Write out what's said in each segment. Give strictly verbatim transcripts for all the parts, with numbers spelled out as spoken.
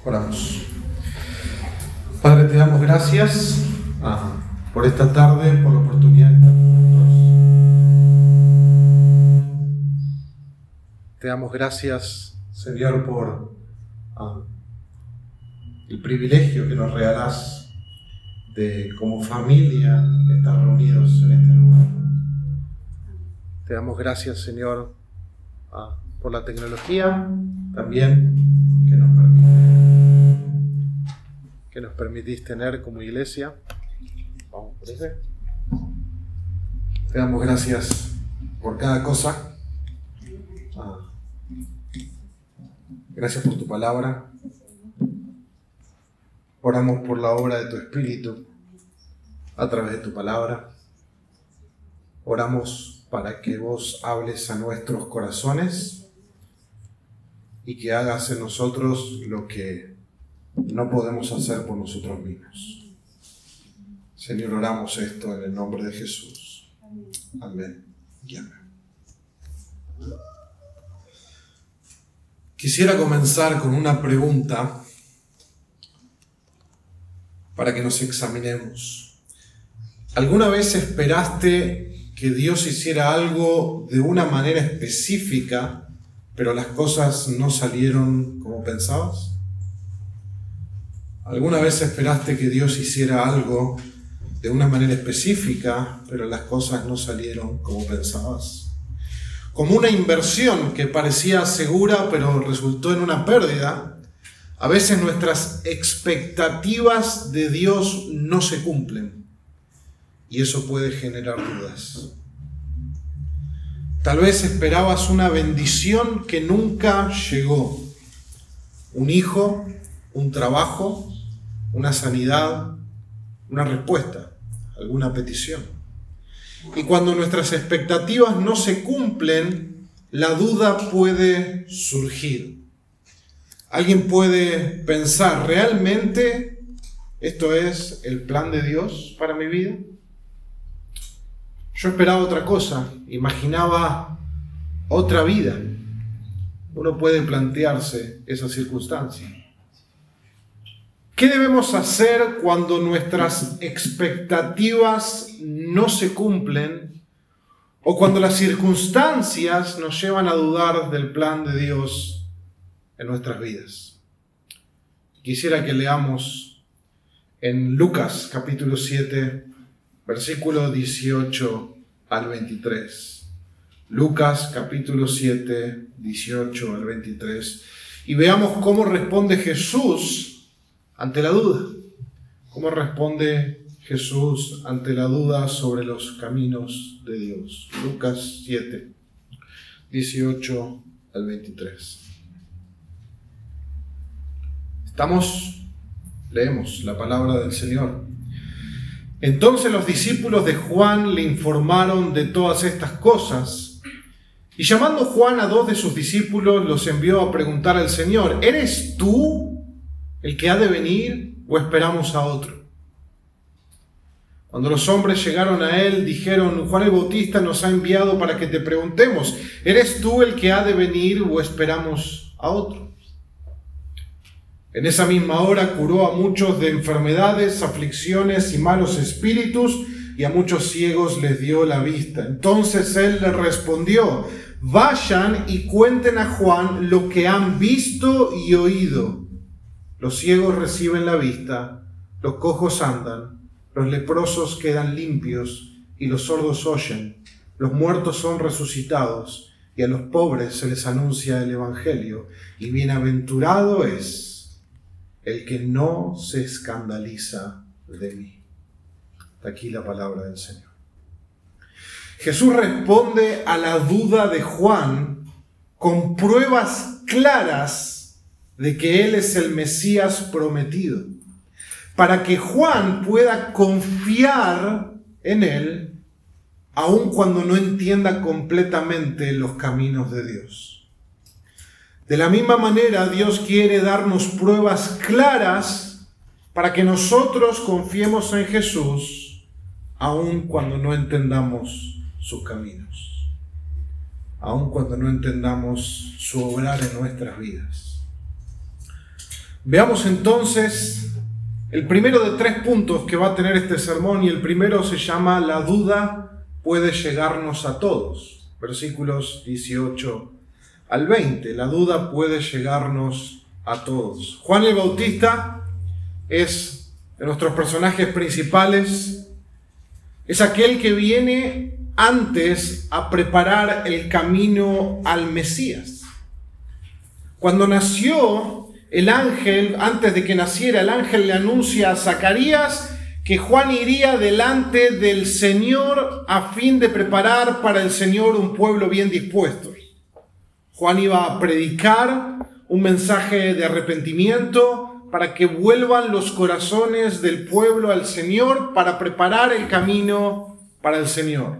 Oramos. Padre, te damos gracias ah, por esta tarde, por la oportunidad de estar juntos. Te damos gracias, Señor, por ah, el privilegio que nos regalás de, como familia, estar reunidos en este lugar. Te damos gracias, Señor, ah, por la tecnología, también que nos permite, que nos permitís tener como iglesia. Vamos por ese. Te damos gracias por cada cosa. Ah, gracias por tu palabra. Oramos por la obra de tu Espíritu a través de tu palabra. Oramos para que vos hables a nuestros corazones y que hagas en nosotros lo que no podemos hacer por nosotros mismos. Señor, oramos esto en el nombre de Jesús. Amén y amén. Quisiera comenzar con una pregunta para que nos examinemos. ¿Alguna vez esperaste que Dios hiciera algo de una manera específica, pero las cosas no salieron como pensabas? ¿Alguna vez esperaste que Dios hiciera algo de una manera específica, pero las cosas no salieron como pensabas? Como una inversión que parecía segura, pero resultó en una pérdida. A veces nuestras expectativas de Dios no se cumplen y eso puede generar dudas. Tal vez esperabas una bendición que nunca llegó. Un hijo, un trabajo, una sanidad, una respuesta, alguna petición. Y cuando nuestras expectativas no se cumplen, la duda puede surgir. Alguien puede pensar, ¿realmente esto es el plan de Dios para mi vida? Yo esperaba otra cosa, imaginaba otra vida. Uno puede plantearse esa circunstancia. ¿Qué debemos hacer cuando nuestras expectativas no se cumplen o cuando las circunstancias nos llevan a dudar del plan de Dios en nuestras vidas? Quisiera que leamos en Lucas capítulo siete, versículo dieciocho al veintitrés. Lucas capítulo siete, dieciocho al veintitrés. Y veamos cómo responde Jesús ante la duda. ¿Cómo responde Jesús ante la duda sobre los caminos de Dios? Lucas siete, dieciocho al veintitrés. Estamos, leemos la palabra del Señor. Entonces los discípulos de Juan le informaron de todas estas cosas. Y llamando Juan a dos de sus discípulos, los envió a preguntar al Señor: ¿eres tú el que ha de venir o esperamos a otro? Cuando los hombres llegaron a él, dijeron: Juan el Bautista nos ha enviado para que te preguntemos, ¿eres tú el que ha de venir o esperamos a otro? En esa misma hora curó a muchos de enfermedades, aflicciones y malos espíritus, y a muchos ciegos les dio la vista. Entonces él les respondió: vayan y cuenten a Juan lo que han visto y oído. Los ciegos reciben la vista, los cojos andan, los leprosos quedan limpios y los sordos oyen, los muertos son resucitados y a los pobres se les anuncia el evangelio. Y bienaventurado es el que no se escandaliza de mí. Hasta aquí la palabra del Señor. Jesús responde a la duda de Juan con pruebas claras de que Él es el Mesías prometido, para que Juan pueda confiar en Él, aun cuando no entienda completamente los caminos de Dios. De la misma manera, Dios quiere darnos pruebas claras para que nosotros confiemos en Jesús, aun cuando no entendamos sus caminos, aun cuando no entendamos su obrar en nuestras vidas. Veamos entonces el primero de tres puntos que va a tener este sermón, y el primero se llama La duda puede llegarnos a todos. Versículos dieciocho al veinte. La duda puede llegarnos a todos. Juan el Bautista es de nuestros personajes principales. Es aquel que viene antes a preparar el camino al Mesías. Cuando nació el ángel, antes de que naciera, el ángel le anuncia a Zacarías que Juan iría delante del Señor a fin de preparar para el Señor un pueblo bien dispuesto. Juan iba a predicar un mensaje de arrepentimiento para que vuelvan los corazones del pueblo al Señor, para preparar el camino para el Señor.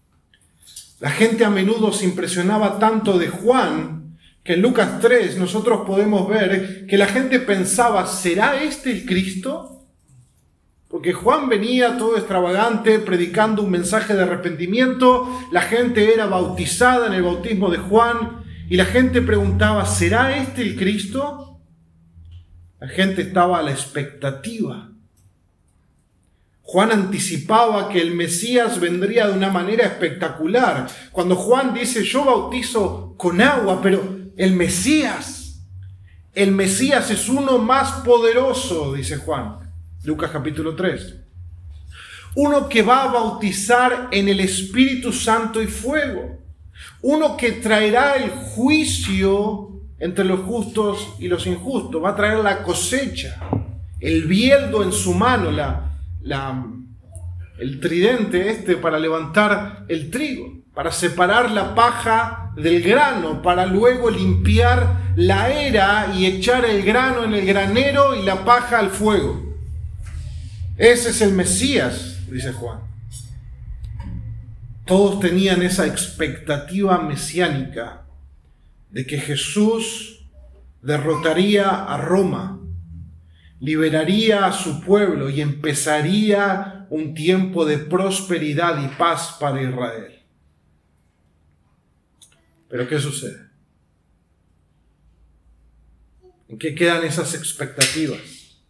La gente a menudo se impresionaba tanto de Juan que en Lucas tres nosotros podemos ver que la gente pensaba, ¿será este el Cristo? Porque Juan venía todo extravagante predicando un mensaje de arrepentimiento, la gente era bautizada en el bautismo de Juan y la gente preguntaba, ¿será este el Cristo? La gente estaba a la expectativa. Juan anticipaba que el Mesías vendría de una manera espectacular. Cuando Juan dice, yo bautizo con agua, pero el Mesías, el Mesías es uno más poderoso, dice Juan, Lucas capítulo tres. Uno que va a bautizar en el Espíritu Santo y fuego. Uno que traerá el juicio entre los justos y los injustos. Va a traer la cosecha, el bieldo en su mano, la, la, el tridente este para levantar el trigo, para separar la paja del grano, para luego limpiar la era y echar el grano en el granero y la paja al fuego. Ese es el Mesías, dice Juan. Todos tenían esa expectativa mesiánica de que Jesús derrotaría a Roma, liberaría a su pueblo y empezaría un tiempo de prosperidad y paz para Israel. Pero ¿qué sucede? ¿En qué quedan esas expectativas?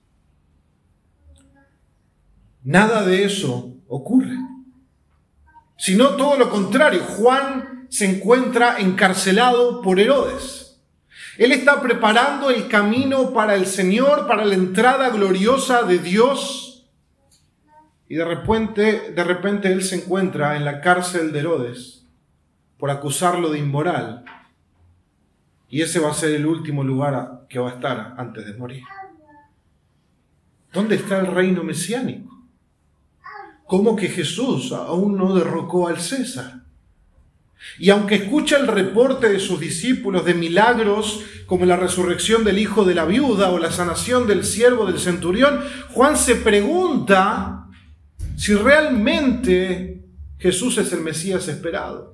Nada de eso ocurre. Sino todo lo contrario. Juan se encuentra encarcelado por Herodes. Él está preparando el camino para el Señor, para la entrada gloriosa de Dios. Y de repente, de repente él se encuentra en la cárcel de Herodes por acusarlo de inmoral. Y ese va a ser el último lugar que va a estar antes de morir. ¿Dónde está el reino mesiánico? ¿Cómo que Jesús aún no derrocó al César? Y aunque escucha el reporte de sus discípulos de milagros como la resurrección del hijo de la viuda o la sanación del siervo del centurión, Juan se pregunta si realmente Jesús es el Mesías esperado.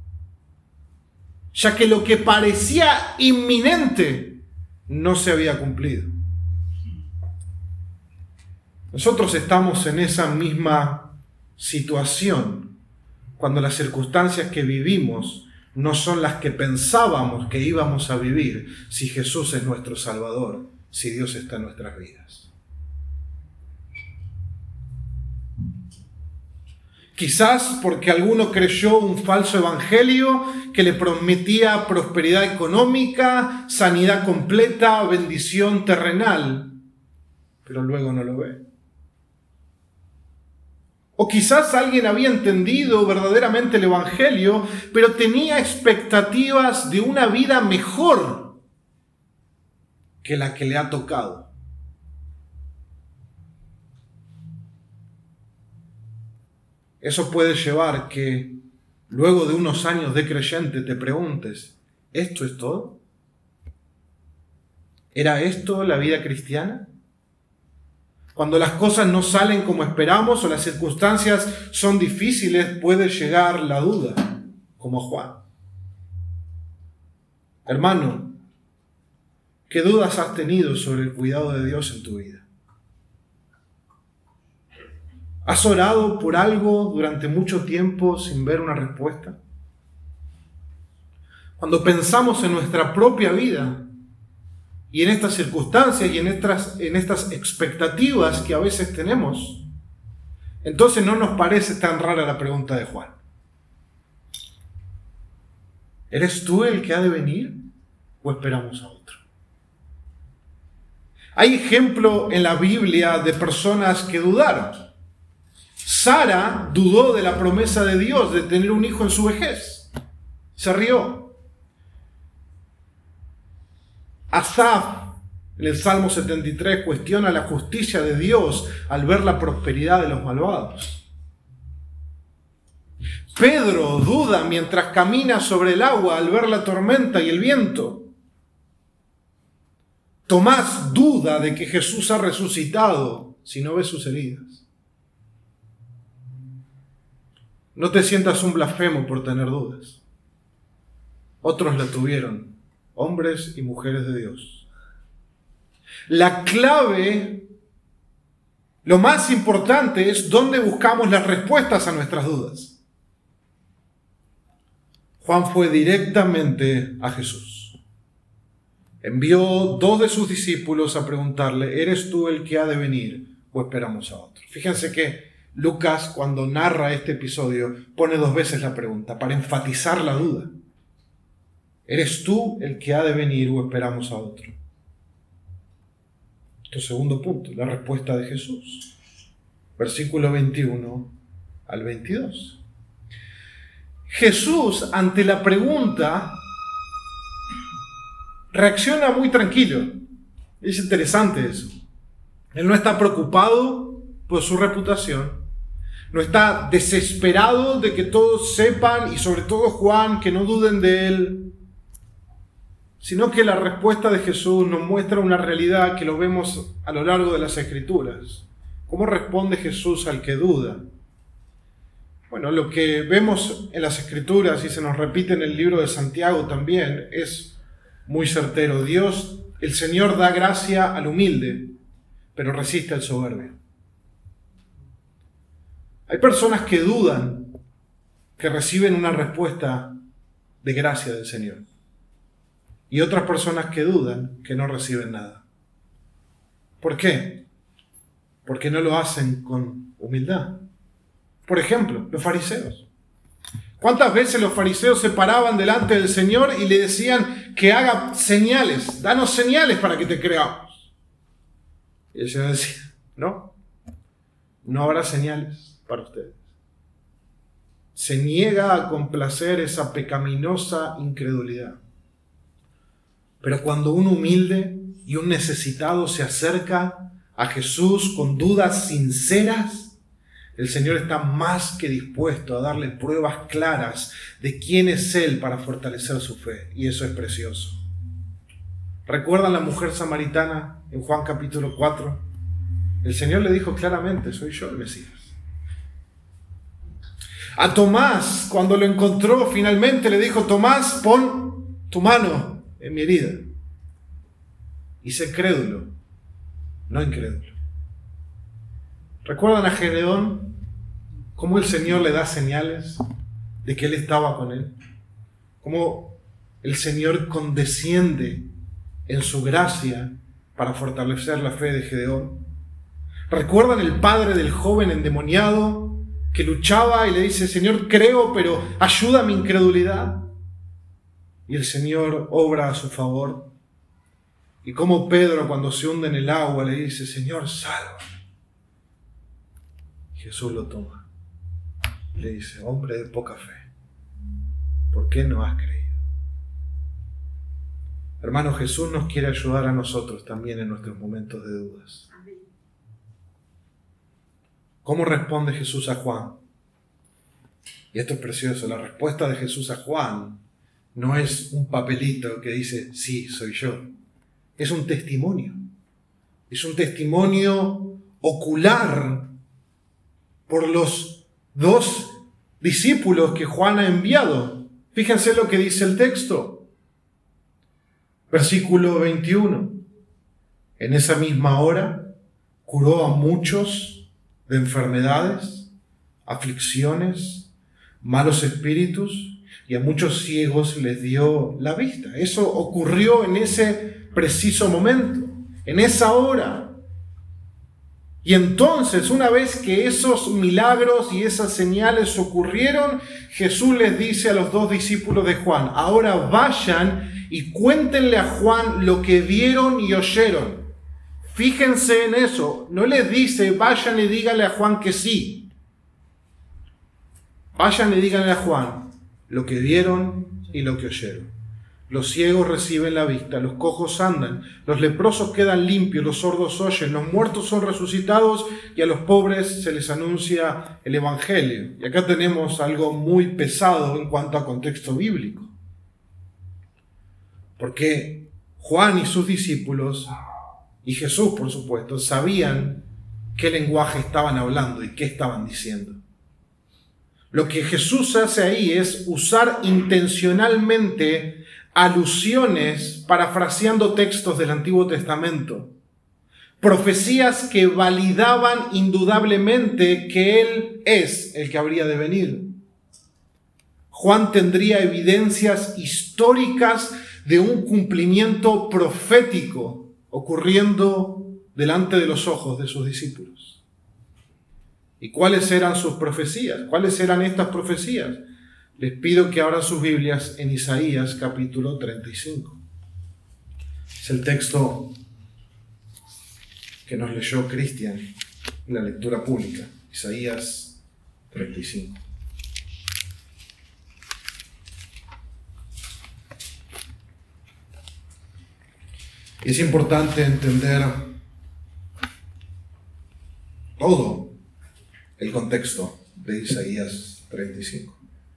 Ya que lo que parecía inminente no se había cumplido. Nosotros estamos en esa misma situación cuando las circunstancias que vivimos no son las que pensábamos que íbamos a vivir si Jesús es nuestro Salvador, si Dios está en nuestras vidas. Quizás porque alguno creyó un falso evangelio que le prometía prosperidad económica, sanidad completa, bendición terrenal, pero luego no lo ve. O quizás alguien había entendido verdaderamente el evangelio, pero tenía expectativas de una vida mejor que la que le ha tocado. Eso puede llevar que luego de unos años de creyente te preguntes, ¿esto es todo? ¿Era esto la vida cristiana? Cuando las cosas no salen como esperamos o las circunstancias son difíciles, puede llegar la duda, como Juan. Hermano, ¿qué dudas has tenido sobre el cuidado de Dios en tu vida? ¿Has orado por algo durante mucho tiempo sin ver una respuesta? Cuando pensamos en nuestra propia vida y en estas circunstancias y en estas, en estas expectativas que a veces tenemos, entonces no nos parece tan rara la pregunta de Juan. ¿Eres tú el que ha de venir o esperamos a otro? Hay ejemplo en la Biblia de personas que dudaron. Sara dudó de la promesa de Dios de tener un hijo en su vejez. Se rió. Asaf, en el Salmo setenta y tres, cuestiona la justicia de Dios al ver la prosperidad de los malvados. Pedro duda mientras camina sobre el agua al ver la tormenta y el viento. Tomás duda de que Jesús ha resucitado si no ve sus heridas. No te sientas un blasfemo por tener dudas. Otros la tuvieron, hombres y mujeres de Dios. La clave, lo más importante es dónde buscamos las respuestas a nuestras dudas. Juan fue directamente a Jesús. Envió dos de sus discípulos a preguntarle, ¿eres tú el que ha de venir o esperamos a otro? Fíjense que Lucas, cuando narra este episodio, pone dos veces la pregunta para enfatizar la duda. ¿Eres tú el que ha de venir o esperamos a otro? Esto es segundo punto, la respuesta de Jesús. Versículo veintiuno al veintidós. Jesús, ante la pregunta, reacciona muy tranquilo. Es interesante eso. Él no está preocupado por su reputación. No está desesperado de que todos sepan, y sobre todo Juan, que no duden de él. Sino que la respuesta de Jesús nos muestra una realidad que lo vemos a lo largo de las Escrituras. ¿Cómo responde Jesús al que duda? Bueno, lo que vemos en las Escrituras y se nos repite en el libro de Santiago también es muy certero. Dios, el Señor da gracia al humilde, pero resiste al soberbio. Hay personas que dudan que reciben una respuesta de gracia del Señor. Y otras personas que dudan que no reciben nada. ¿Por qué? Porque no lo hacen con humildad. Por ejemplo, los fariseos. ¿Cuántas veces los fariseos se paraban delante del Señor y le decían que haga señales? Danos señales para que te creamos. Y el Señor decía, no, no habrá señales para ustedes. Se niega a complacer esa pecaminosa incredulidad. Pero cuando un humilde y un necesitado se acerca a Jesús con dudas sinceras, el Señor está más que dispuesto a darle pruebas claras de quién es Él para fortalecer su fe. Y eso es precioso. ¿Recuerdan la mujer samaritana en Juan capítulo cuatro? El Señor le dijo claramente, soy yo el Mesías. A Tomás, cuando lo encontró finalmente, le dijo, Tomás, pon tu mano en mi herida. Y sé crédulo, no incrédulo. ¿Recuerdan a Gedeón? Cómo el Señor le da señales de que Él estaba con él. Cómo el Señor condesciende en su gracia para fortalecer la fe de Gedeón. ¿Recuerdan el padre del joven endemoniado que luchaba y le dice, Señor, creo, pero ayuda a mi incredulidad? Y el Señor obra a su favor. Y como Pedro, cuando se hunde en el agua, le dice, Señor, sálvame. Jesús lo toma y le dice, hombre de poca fe, ¿por qué no has creído? Hermanos, Jesús nos quiere ayudar a nosotros también en nuestros momentos de dudas. ¿Cómo responde Jesús a Juan? Y esto es precioso, la respuesta de Jesús a Juan no es un papelito que dice, sí, soy yo. Es un testimonio. Es un testimonio ocular por los dos discípulos que Juan ha enviado. Fíjense lo que dice el texto. Versículo veintiuno. En esa misma hora curó a muchos de enfermedades, aflicciones, malos espíritus, y a muchos ciegos les dio la vista. Eso ocurrió en ese preciso momento, en esa hora. Y entonces, una vez que esos milagros y esas señales ocurrieron, Jesús les dice a los dos discípulos de Juan: ahora vayan y cuéntenle a Juan lo que vieron y oyeron. Fíjense en eso. No les dice: vayan y díganle a Juan que sí. Vayan y díganle a Juan lo que vieron y lo que oyeron. Los ciegos reciben la vista, los cojos andan, los leprosos quedan limpios, los sordos oyen, los muertos son resucitados y a los pobres se les anuncia el Evangelio. Y acá tenemos algo muy pesado en cuanto a contexto bíblico. Porque Juan y sus discípulos, y Jesús por supuesto, sabían qué lenguaje estaban hablando y qué estaban diciendo. Lo que Jesús hace ahí es usar intencionalmente alusiones parafraseando textos del Antiguo Testamento, profecías que validaban indudablemente que Él es el que habría de venir. Juan tendría evidencias históricas de un cumplimiento profético ocurriendo delante de los ojos de sus discípulos. ¿Y cuáles eran sus profecías? ¿Cuáles eran estas profecías? Les pido que abran sus Biblias en Isaías capítulo treinta y cinco. Es el texto que nos leyó Cristian en la lectura pública. Isaías treinta y cinco. Es importante entender todo el contexto de Isaías treinta y cinco.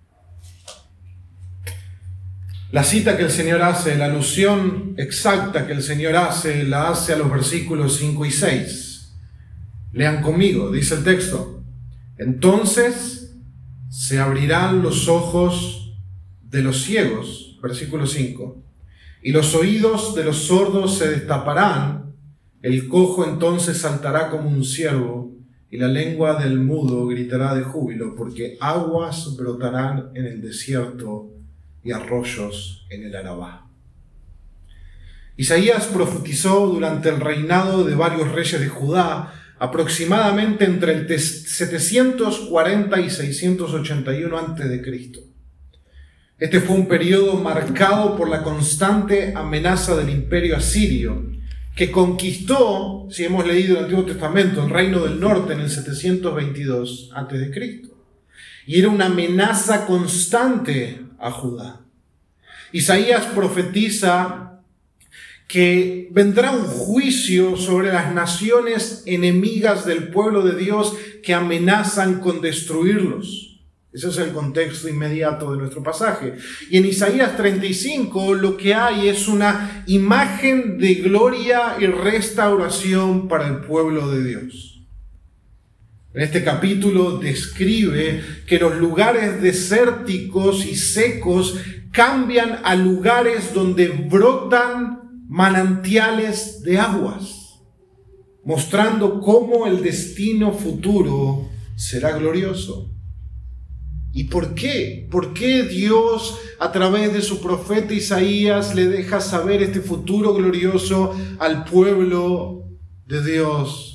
La cita que el Señor hace, la alusión exacta que el Señor hace, la hace a los versículos cinco y seis. Lean conmigo, dice el texto: entonces se abrirán los ojos de los ciegos, versículo cinco, y los oídos de los sordos se destaparán, el cojo entonces saltará como un ciervo, y la lengua del mudo gritará de júbilo, porque aguas brotarán en el desierto y arroyos en el Arabá. Isaías profetizó durante el reinado de varios reyes de Judá, aproximadamente entre el setecientos cuarenta y seiscientos ochenta y uno antes de Cristo. Este fue un periodo marcado por la constante amenaza del imperio asirio, que conquistó, si hemos leído el Antiguo Testamento, el reino del norte en el setecientos veintidós antes de Cristo. Y era una amenaza constante a Judá. Isaías profetiza que vendrá un juicio sobre las naciones enemigas del pueblo de Dios que amenazan con destruirlos. Ese es el contexto inmediato de nuestro pasaje. Y en Isaías treinta y cinco lo que hay es una imagen de gloria y restauración para el pueblo de Dios. En este capítulo describe que los lugares desérticos y secos cambian a lugares donde brotan manantiales de aguas, mostrando cómo el destino futuro será glorioso. ¿Y por qué? ¿Por qué Dios a través de su profeta Isaías le deja saber este futuro glorioso al pueblo de Dios?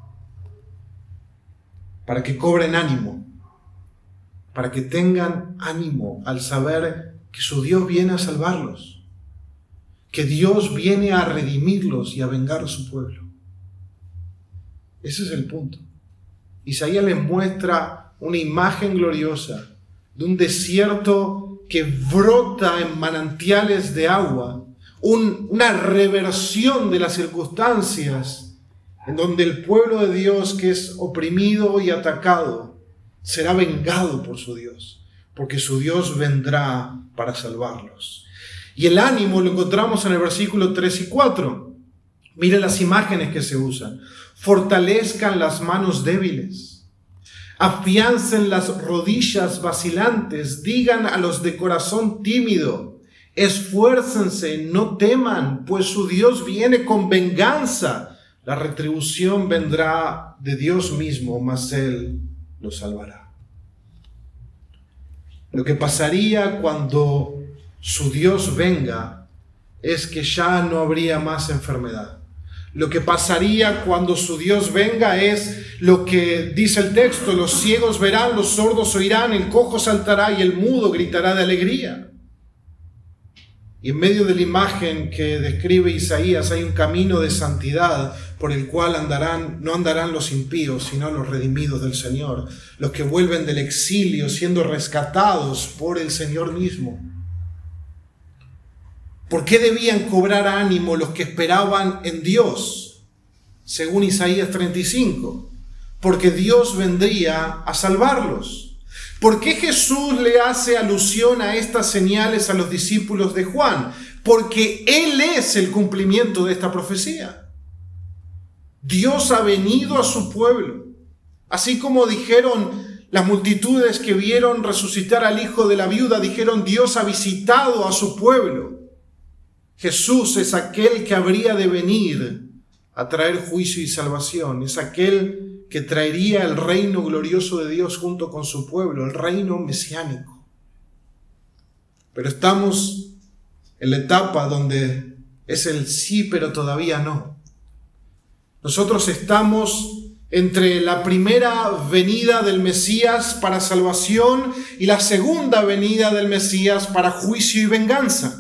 Para que cobren ánimo, para que tengan ánimo al saber que su Dios viene a salvarlos, que Dios viene a redimirlos y a vengar a su pueblo. Ese es el punto. Isaías les muestra una imagen gloriosa de un desierto que brota en manantiales de agua, un, una reversión de las circunstancias en donde el pueblo de Dios que es oprimido y atacado será vengado por su Dios, porque su Dios vendrá para salvarlos. Y el ánimo lo encontramos en el versículo tres y cuatro. Miren las imágenes que se usan. Fortalezcan las manos débiles, afiancen las rodillas vacilantes, digan a los de corazón tímido, esfuércense, no teman, pues su Dios viene con venganza. La retribución vendrá de Dios mismo, mas Él los salvará. Lo que pasaría cuando su Dios venga es que ya no habría más enfermedad. Lo que pasaría cuando su Dios venga es lo que dice el texto: los ciegos verán, los sordos oirán, el cojo saltará y el mudo gritará de alegría. Y en medio de la imagen que describe Isaías hay un camino de santidad por el cual andarán, no andarán los impíos, sino los redimidos del Señor, los que vuelven del exilio siendo rescatados por el Señor mismo. ¿Por qué debían cobrar ánimo los que esperaban en Dios? Según Isaías treinta y cinco, porque Dios vendría a salvarlos. ¿Por qué Jesús le hace alusión a estas señales a los discípulos de Juan? Porque Él es el cumplimiento de esta profecía. Dios ha venido a su pueblo. Así como dijeron las multitudes que vieron resucitar al hijo de la viuda, dijeron: Dios ha visitado a su pueblo. Jesús es aquel que habría de venir a traer juicio y salvación. Es aquel que traería el reino glorioso de Dios junto con su pueblo, el reino mesiánico. Pero estamos en la etapa donde es el sí, pero todavía no. Nosotros estamos entre la primera venida del Mesías para salvación y la segunda venida del Mesías para juicio y venganza.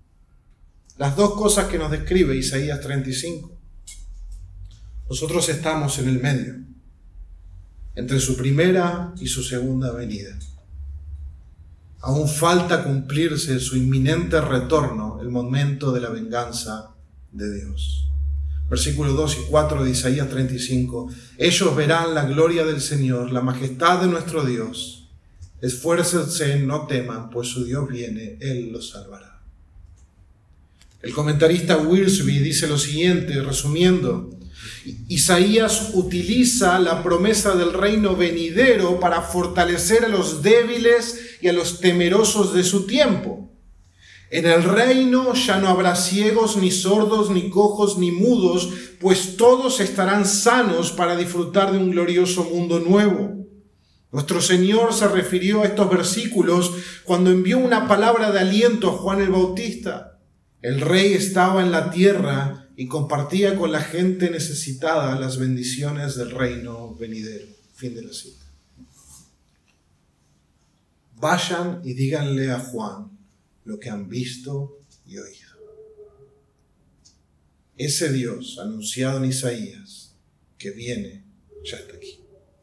Las dos cosas que nos describe Isaías treinta y cinco. Nosotros estamos en el medio, entre su primera y su segunda venida. Aún falta cumplirse su inminente retorno, el momento de la venganza de Dios. Versículos dos y cuatro de Isaías treinta y cinco. Ellos verán la gloria del Señor, la majestad de nuestro Dios. Esfuércense, no teman, pues su Dios viene, Él los salvará. El comentarista Wiersbe dice lo siguiente, resumiendo: Isaías utiliza la promesa del reino venidero para fortalecer a los débiles y a los temerosos de su tiempo. En el reino ya no habrá ciegos, ni sordos, ni cojos, ni mudos, pues todos estarán sanos para disfrutar de un glorioso mundo nuevo. Nuestro Señor se refirió a estos versículos cuando envió una palabra de aliento a Juan el Bautista. El rey estaba en la tierra y compartía con la gente necesitada las bendiciones del reino venidero. Fin de la cita. Vayan y díganle a Juan lo que han visto y oído. Ese Dios anunciado en Isaías que viene ya está aquí.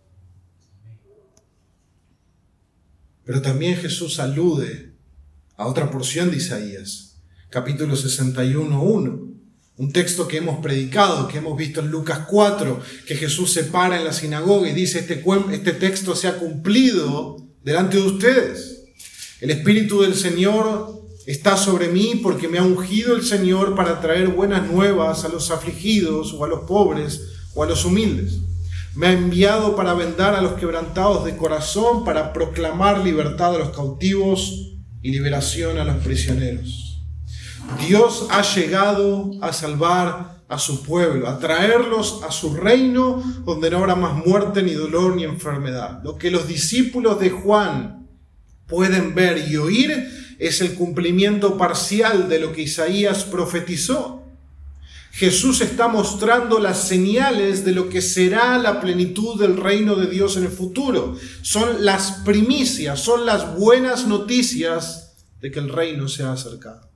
Pero también Jesús alude a otra porción de Isaías, capítulo sesenta y uno, uno. Un texto que hemos predicado, que hemos visto en Lucas cuatro, que Jesús se para en la sinagoga y dice: este, este texto se ha cumplido delante de ustedes. El Espíritu del Señor está sobre mí porque me ha ungido el Señor para traer buenas nuevas a los afligidos o a los pobres o a los humildes. Me ha enviado para vendar a los quebrantados de corazón, para proclamar libertad a los cautivos y liberación a los prisioneros. Dios ha llegado a salvar a su pueblo, a traerlos a su reino donde no habrá más muerte, ni dolor, ni enfermedad. Lo que los discípulos de Juan pueden ver y oír es el cumplimiento parcial de lo que Isaías profetizó. Jesús está mostrando las señales de lo que será la plenitud del reino de Dios en el futuro. Son las primicias, son las buenas noticias de que el reino se ha acercado.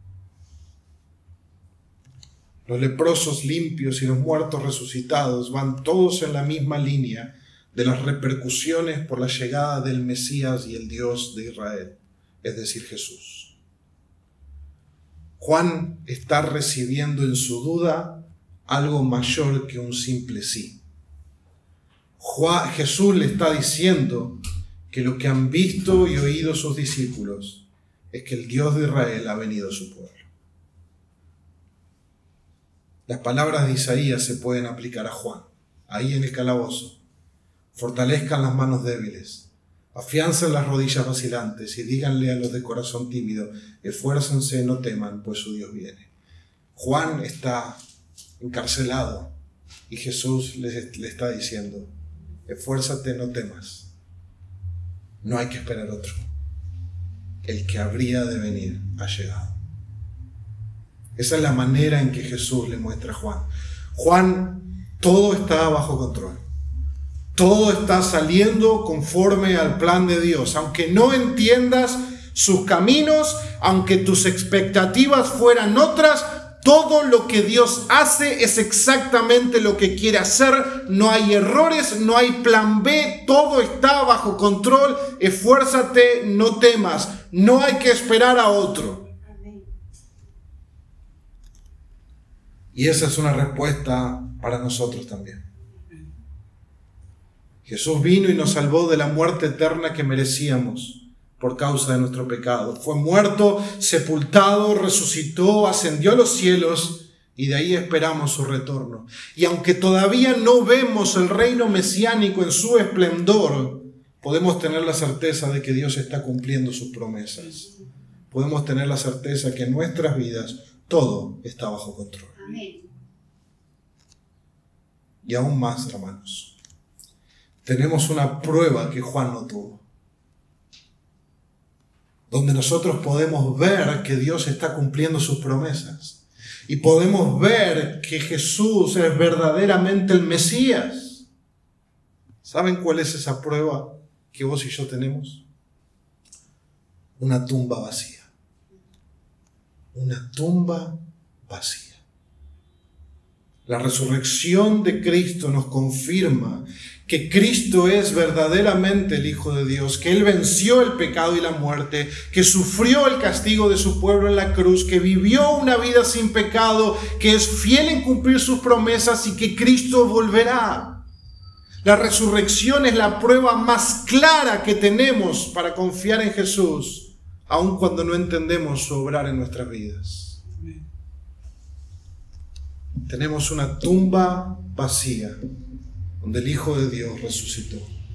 Los leprosos limpios y los muertos resucitados van todos en la misma línea de las repercusiones por la llegada del Mesías y el Dios de Israel, es decir, Jesús. Juan está recibiendo en su duda algo mayor que un simple sí. Juan, Jesús le está diciendo que lo que han visto y oído sus discípulos es que el Dios de Israel ha venido a su pueblo. Las palabras de Isaías se pueden aplicar a Juan, ahí en el calabozo. Fortalezcan las manos débiles, afiancen las rodillas vacilantes y díganle a los de corazón tímido: esfuércense, no teman, pues su Dios viene. Juan está encarcelado y Jesús le, le está diciendo: esfuérzate, no temas. No hay que esperar otro. el que habría de venir ha llegado. Esa es la manera en que Jesús le muestra a Juan. Juan, todo está bajo control. Todo está saliendo conforme al plan de Dios. Aunque no entiendas sus caminos, aunque tus expectativas fueran otras, todo lo que Dios hace es exactamente lo que quiere hacer. No hay errores, no hay plan B, todo está bajo control. Esfuérzate, no temas, no hay que esperar a otro. Y esa es una respuesta para nosotros también. Jesús vino y nos salvó de la muerte eterna que merecíamos por causa de nuestro pecado. Fue muerto, sepultado, resucitó, ascendió a los cielos y de ahí esperamos su retorno. Y aunque todavía no vemos el reino mesiánico en su esplendor, podemos tener la certeza de que Dios está cumpliendo sus promesas. Podemos tener la certeza que en nuestras vidas todo está bajo control. Amén. Y aún más, hermanos, tenemos una prueba que Juan no tuvo, donde nosotros podemos ver que Dios está cumpliendo sus promesas y podemos ver que Jesús es verdaderamente el Mesías. ¿Saben cuál es esa prueba que vos y yo tenemos? Una tumba vacía. Una tumba vacía. La resurrección de Cristo nos confirma que Cristo es verdaderamente el Hijo de Dios, que Él venció el pecado y la muerte, que sufrió el castigo de su pueblo en la cruz, que vivió una vida sin pecado, que es fiel en cumplir sus promesas y que Cristo volverá. La resurrección es la prueba más clara que tenemos para confiar en Jesús, aun cuando no entendemos su obrar en nuestras vidas. Tenemos una tumba vacía, donde el Hijo de Dios resucitó.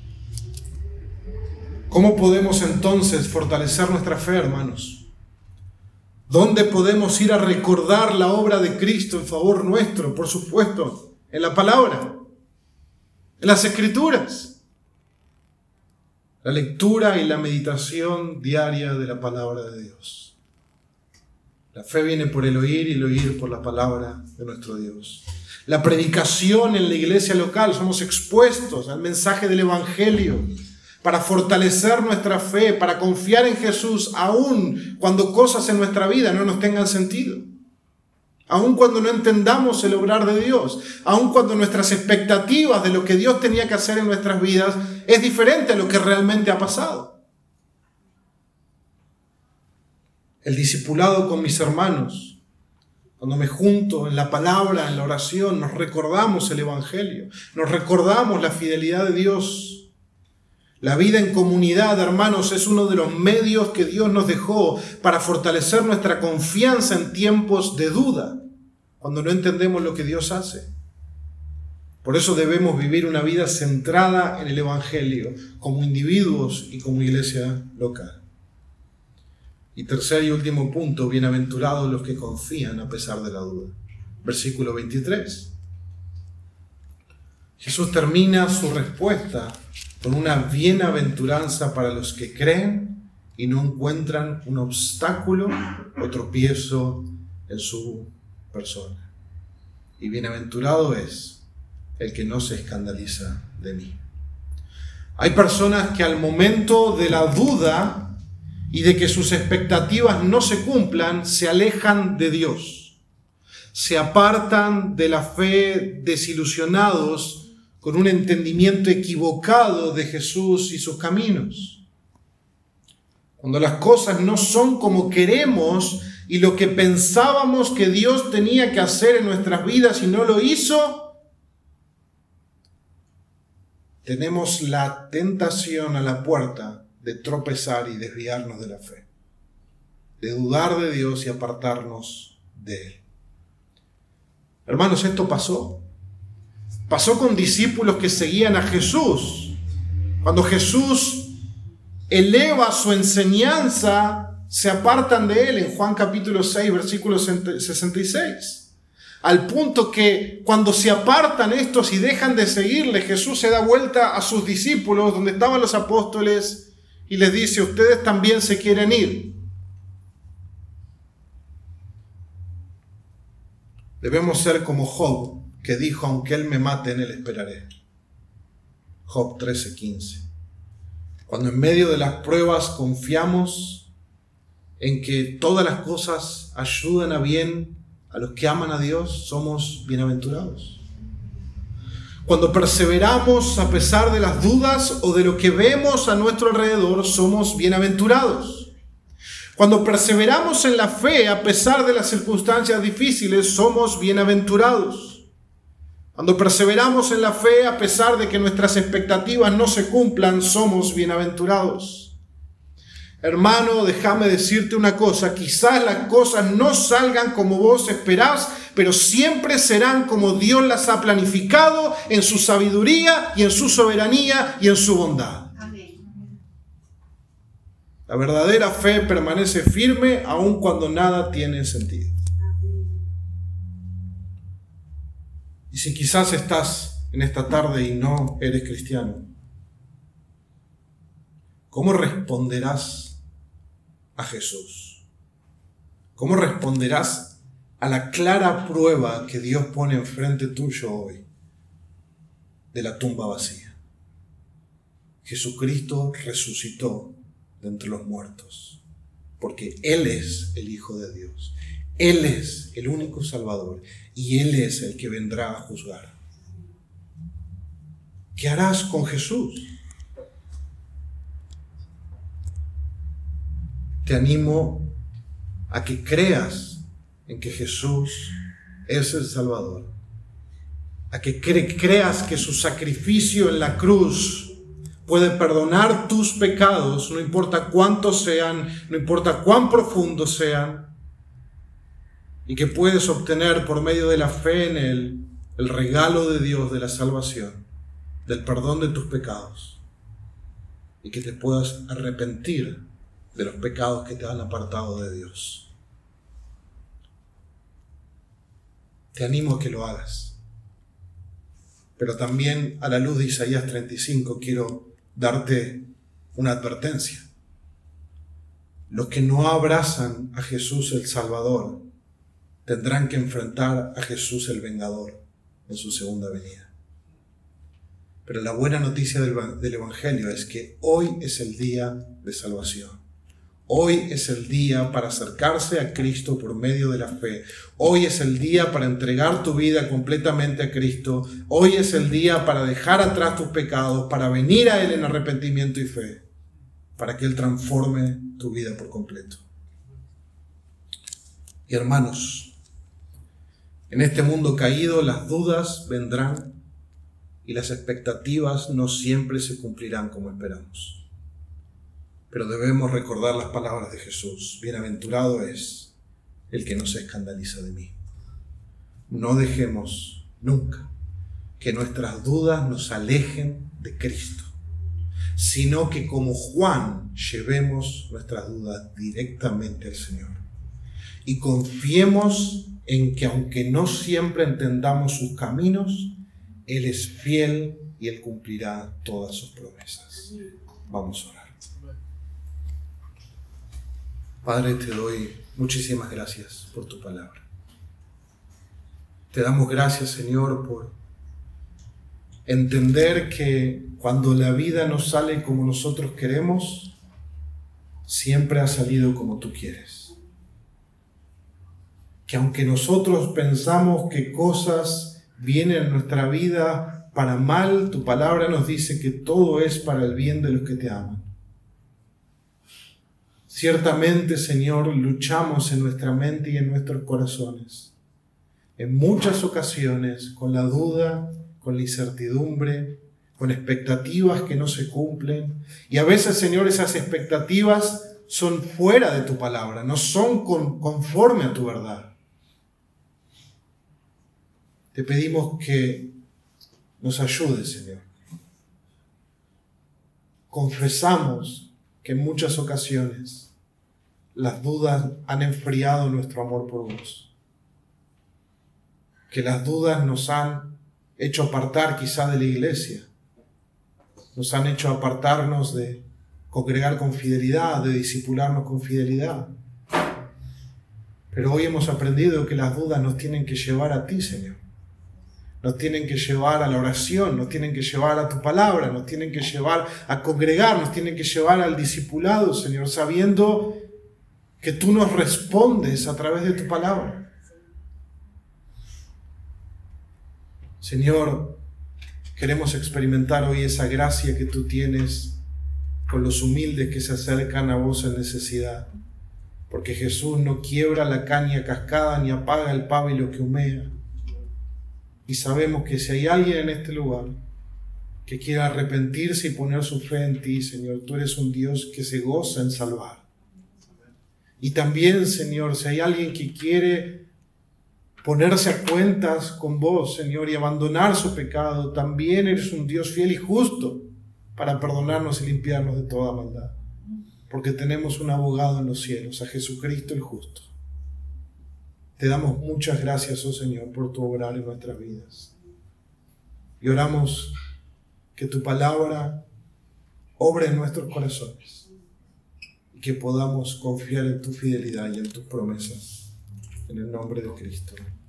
¿Cómo podemos entonces fortalecer nuestra fe, hermanos? ¿Dónde podemos ir a recordar la obra de Cristo en favor nuestro? Por supuesto, en la palabra, en las Escrituras. La lectura y la meditación diaria de la palabra de Dios. La fe viene por el oír y el oír por la palabra de nuestro Dios. La predicación en la iglesia local, somos expuestos al mensaje del Evangelio para fortalecer nuestra fe, para confiar en Jesús, aun cuando cosas en nuestra vida no nos tengan sentido. Aun cuando no entendamos el obrar de Dios, aun cuando nuestras expectativas de lo que Dios tenía que hacer en nuestras vidas es diferente a lo que realmente ha pasado. El discipulado con mis hermanos, cuando me junto en la palabra, en la oración, nos recordamos el Evangelio, nos recordamos la fidelidad de Dios. La vida en comunidad, hermanos, es uno de los medios que Dios nos dejó para fortalecer nuestra confianza en tiempos de duda, cuando no entendemos lo que Dios hace. Por eso debemos vivir una vida centrada en el Evangelio, como individuos y como iglesia local. Y tercer y último punto, bienaventurados los que confían a pesar de la duda. Versículo veintitrés. Jesús termina su respuesta con una bienaventuranza para los que creen y no encuentran un obstáculo o tropiezo en su persona. Y bienaventurado es el que no se escandaliza de mí. Hay personas que al momento de la duda y de que sus expectativas no se cumplan, se alejan de Dios. Se apartan de la fe desilusionados con un entendimiento equivocado de Jesús y sus caminos. Cuando las cosas no son como queremos y lo que pensábamos que Dios tenía que hacer en nuestras vidas y no lo hizo, tenemos la tentación a la puerta de tropezar y desviarnos de la fe, de dudar de Dios y apartarnos de Él. Hermanos, esto pasó. Pasó con discípulos que seguían a Jesús. Cuando Jesús eleva su enseñanza, se apartan de Él en Juan capítulo seis, versículo sesenta y seis. Al punto que cuando se apartan estos y dejan de seguirle, Jesús se da vuelta a sus discípulos, donde estaban los apóstoles, y les dice: ustedes también se quieren ir. Debemos ser como Job, que dijo: aunque él me mate, en él esperaré. Job trece quince. Cuando en medio de las pruebas confiamos en que todas las cosas ayudan a bien a los que aman a Dios, somos bienaventurados. Cuando perseveramos a pesar de las dudas o de lo que vemos a nuestro alrededor, somos bienaventurados. Cuando perseveramos en la fe a pesar de las circunstancias difíciles, somos bienaventurados. Cuando perseveramos en la fe a pesar de que nuestras expectativas no se cumplan, somos bienaventurados. Hermano, déjame decirte una cosa: quizás las cosas no salgan como vos esperás, pero siempre serán como Dios las ha planificado en su sabiduría y en su soberanía y en su bondad. Amén. La verdadera fe permanece firme aun cuando nada tiene sentido. Y si quizás estás en esta tarde y no eres cristiano, ¿cómo responderás a Jesús? ¿Cómo responderás a la clara prueba que Dios pone enfrente tuyo hoy de la tumba vacía? Jesucristo resucitó de entre los muertos, porque Él es el Hijo de Dios. Él es el único Salvador y Él es el que vendrá a juzgar. ¿Qué harás con Jesús? Te animo a que creas en que Jesús es el Salvador, a que cre- creas que su sacrificio en la cruz puede perdonar tus pecados, no importa cuántos sean, no importa cuán profundos sean, y que puedes obtener por medio de la fe en Él el regalo de Dios de la salvación, del perdón de tus pecados, y que te puedas arrepentir de los pecados que te han apartado de Dios. Te animo a que lo hagas. Pero también, a la luz de Isaías treinta y cinco, quiero darte una advertencia. Los que no abrazan a Jesús el Salvador tendrán que enfrentar a Jesús el Vengador en su segunda venida. Pero la buena noticia del, del Evangelio es que hoy es el día de salvación. Hoy es el día para acercarse a Cristo por medio de la fe. Hoy es el día para entregar tu vida completamente a Cristo. Hoy es el día para dejar atrás tus pecados, para venir a Él en arrepentimiento y fe, para que Él transforme tu vida por completo. Y hermanos, en este mundo caído las dudas vendrán y las expectativas no siempre se cumplirán como esperamos. Pero debemos recordar las palabras de Jesús: bienaventurado es el que no se escandaliza de mí. No dejemos nunca que nuestras dudas nos alejen de Cristo, sino que como Juan llevemos nuestras dudas directamente al Señor y confiemos en que aunque no siempre entendamos sus caminos, Él es fiel y Él cumplirá todas sus promesas. Vamos a orar. Padre, te doy muchísimas gracias por tu palabra. Te damos gracias, Señor, por entender que cuando la vida no sale como nosotros queremos, siempre ha salido como tú quieres. Que aunque nosotros pensamos que cosas vienen en nuestra vida para mal, tu palabra nos dice que todo es para el bien de los que te aman. Ciertamente, Señor, luchamos en nuestra mente y en nuestros corazones, en muchas ocasiones, con la duda, con la incertidumbre, con expectativas que no se cumplen. Y a veces, Señor, esas expectativas son fuera de tu palabra, no son con, conforme a tu verdad. Te pedimos que nos ayudes, Señor. Confesamos que en muchas ocasiones las dudas han enfriado nuestro amor por vos. Que las dudas nos han hecho apartar quizá de la iglesia. Nos han hecho apartarnos de congregar con fidelidad, de discipularnos con fidelidad. Pero hoy hemos aprendido que las dudas nos tienen que llevar a ti, Señor. Nos tienen que llevar a la oración, nos tienen que llevar a tu palabra, nos tienen que llevar a congregar, nos tienen que llevar al discipulado, Señor, sabiendo que tú nos respondes a través de tu palabra. Señor, queremos experimentar hoy esa gracia que tú tienes con los humildes que se acercan a vos en necesidad. Porque Jesús no quiebra la caña cascada ni apaga el pábilo que humea. Y sabemos que si hay alguien en este lugar que quiera arrepentirse y poner su fe en ti, Señor, tú eres un Dios que se goza en salvar. Y también, Señor, si hay alguien que quiere ponerse a cuentas con vos, Señor, y abandonar su pecado, también eres un Dios fiel y justo para perdonarnos y limpiarnos de toda maldad. Porque tenemos un abogado en los cielos, a Jesucristo el justo. Te damos muchas gracias, oh Señor, por tu obrar en nuestras vidas. Y oramos que tu palabra obre en nuestros corazones y que podamos confiar en tu fidelidad y en tus promesas. En el nombre de Cristo.